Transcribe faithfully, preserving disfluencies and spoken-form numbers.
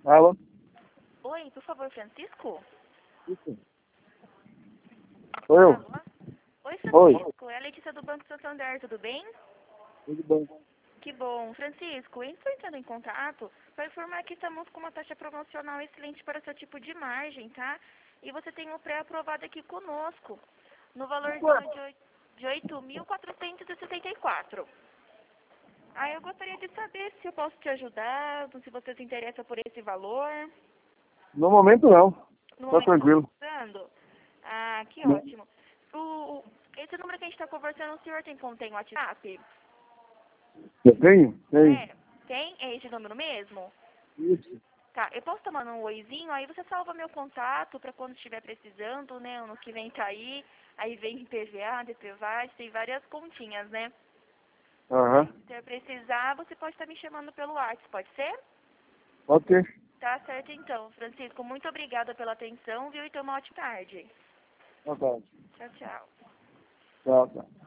Alô? Oi, por favor, Francisco? Isso. Sou eu. Alô? Oi, Oi. Francisco. É a Letícia do Banco Santander, tudo bem? Tudo bem? Que bom. Francisco, estou entrando em contato para informar que estamos com uma taxa promocional excelente para seu tipo de margem, tá? E você tem um pré-aprovado aqui conosco, no valorzinho de oito- de oito mil quatrocentos e sessenta e quatro. Ah, eu gostaria de saber se eu posso te ajudar, se você se interessa por esse valor. No momento não. No Tá momento está tranquilo. precisando? Ah, que Não. ótimo. O, o- esse número que a gente está conversando, o senhor tem como tem WhatsApp? Eu tenho? Tenho. É, tem? É esse número mesmo? Isso. Tá, eu posso tomar um oizinho, aí você salva meu contato para quando estiver precisando, né? Ano que vem tá aí, aí vem I P V A, D P V A, tem várias continhas, né? Aham. Se eu precisar, você pode estar me chamando pelo WhatsApp, pode ser? Pode ser. Tá certo então, Francisco. Muito obrigada pela atenção, viu? E tenha uma ótima tarde. Tá bom. Tchau, tchau. Tchau, tchau.